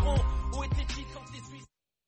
marron. Où était-il quand les Suisses...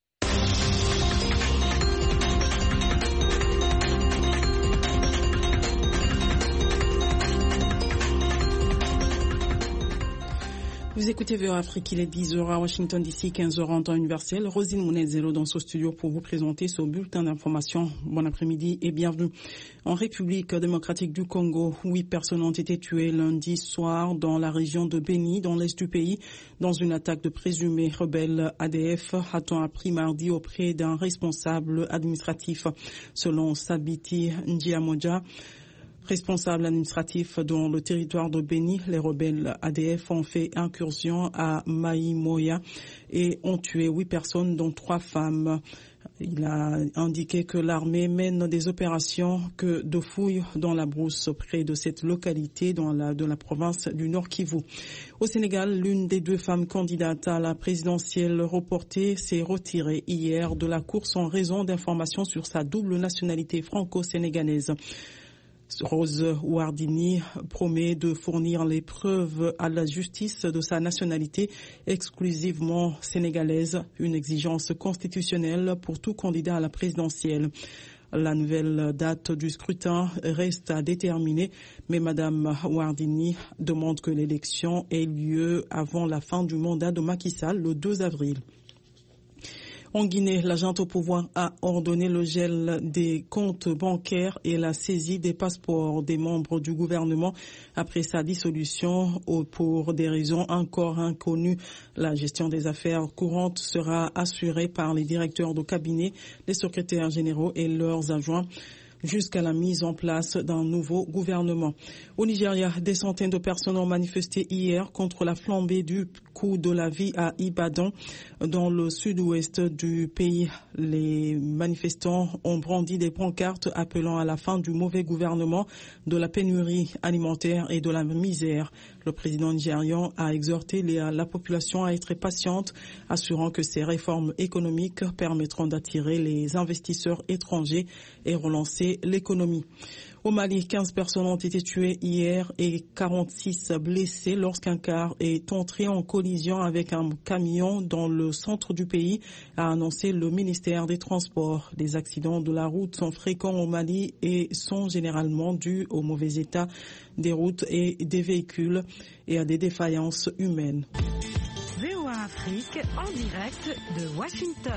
Vous écoutez VOA Afrique, il est 10h à Washington DC, 15h en temps universel. Rosine Mounezero dans ce studio pour vous présenter ce bulletin d'information. Bon après-midi et bienvenue. En République démocratique du Congo, 8 personnes ont été tuées lundi soir dans la région de Beni, dans l'est du pays, dans une attaque de présumés rebelles ADF, a-t-on appris mardi auprès d'un responsable administratif. Selon Sabiti Ndiamoja, responsable administratif dans le territoire de Beni, les rebelles ADF ont fait incursion à Maïmoya et ont tué 8 personnes, dont 3 femmes. Il a indiqué que l'armée mène des opérations de fouilles dans la brousse près de cette localité de la province du Nord Kivu. Au Sénégal, l'une des 2 femmes candidates à la présidentielle reportée s'est retirée hier de la course en raison d'informations sur sa double nationalité franco-sénégalaise. Rose Wardini promet de fournir les preuves à la justice de sa nationalité exclusivement sénégalaise, une exigence constitutionnelle pour tout candidat à la présidentielle. La nouvelle date du scrutin reste à déterminer, mais Madame Wardini demande que l'élection ait lieu avant la fin du mandat de Macky Sall le 2 avril. En Guinée, la junte au pouvoir a ordonné le gel des comptes bancaires et la saisie des passeports des membres du gouvernement après sa dissolution pour des raisons encore inconnues. La gestion des affaires courantes sera assurée par les directeurs de cabinet, les secrétaires généraux et leurs adjoints, jusqu'à la mise en place d'un nouveau gouvernement. Au Nigeria, des centaines de personnes ont manifesté hier contre la flambée du coût de la vie à Ibadan, dans le sud-ouest du pays. Les manifestants ont brandi des pancartes appelant à la fin du mauvais gouvernement, de la pénurie alimentaire et de la misère. Le président nigérian a exhorté la population à être patiente, assurant que ces réformes économiques permettront d'attirer les investisseurs étrangers et relancer l'économie. Au Mali, 15 personnes ont été tuées hier et 46 blessées lorsqu'un car est entré en collision avec un camion dans le centre du pays, a annoncé le ministère des Transports. Les accidents de la route sont fréquents au Mali et sont généralement dus au mauvais état des routes et des véhicules et à des défaillances humaines. VOA Afrique en direct de Washington.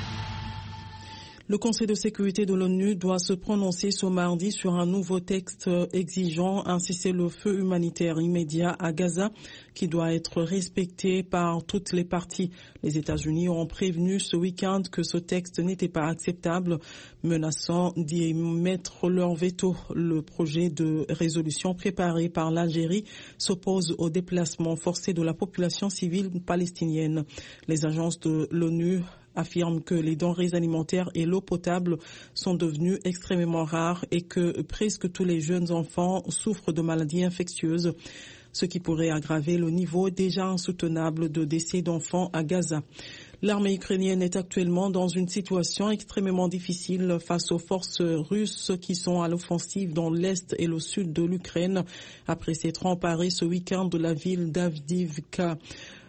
Le Conseil de sécurité de l'ONU doit se prononcer ce mardi sur un nouveau texte exigeant un cessez-le-feu humanitaire immédiat à Gaza qui doit être respecté par toutes les parties. Les États-Unis ont prévenu ce week-end que ce texte n'était pas acceptable, menaçant d'y mettre leur veto. Le projet de résolution préparé par l'Algérie s'oppose au déplacement forcé de la population civile palestinienne. Les agences de l'ONU affirme que les denrées alimentaires et l'eau potable sont devenues extrêmement rares et que presque tous les jeunes enfants souffrent de maladies infectieuses, ce qui pourrait aggraver le niveau déjà insoutenable de décès d'enfants à Gaza. L'armée ukrainienne est actuellement dans une situation extrêmement difficile face aux forces russes qui sont à l'offensive dans l'est et le sud de l'Ukraine après s'être emparé ce week-end de la ville d'Avdiivka.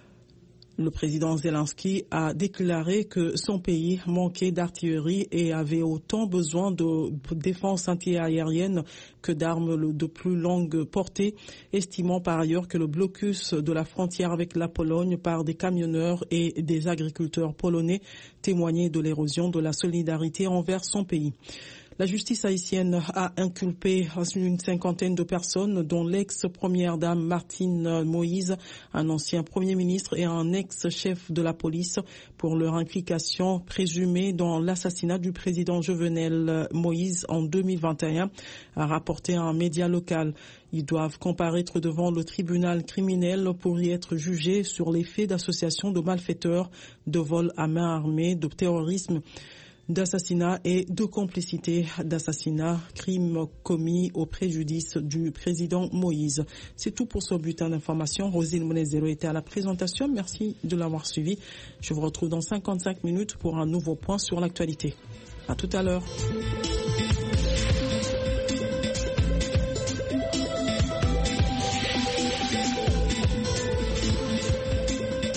Le président Zelensky a déclaré que son pays manquait d'artillerie et avait autant besoin de défense antiaérienne que d'armes de plus longue portée, estimant par ailleurs que le blocus de la frontière avec la Pologne par des camionneurs et des agriculteurs polonais témoignait de l'érosion de la solidarité envers son pays. La justice haïtienne a inculpé une cinquantaine de personnes, dont l'ex-première dame Martine Moïse, un ancien premier ministre et un ex-chef de la police, pour leur implication présumée dans l'assassinat du président Jovenel Moïse en 2021, a rapporté un média local. Ils doivent comparaître devant le tribunal criminel pour y être jugés sur les faits d'association de malfaiteurs, de vol à main armée, de terrorisme, d'assassinat et de complicité d'assassinat, crime commis au préjudice du président Moïse. C'est tout pour ce bulletin d'information. Rosine Mounezero était à la présentation. Merci de l'avoir suivi. Je vous retrouve dans 55 minutes pour un nouveau point sur l'actualité. À tout à l'heure.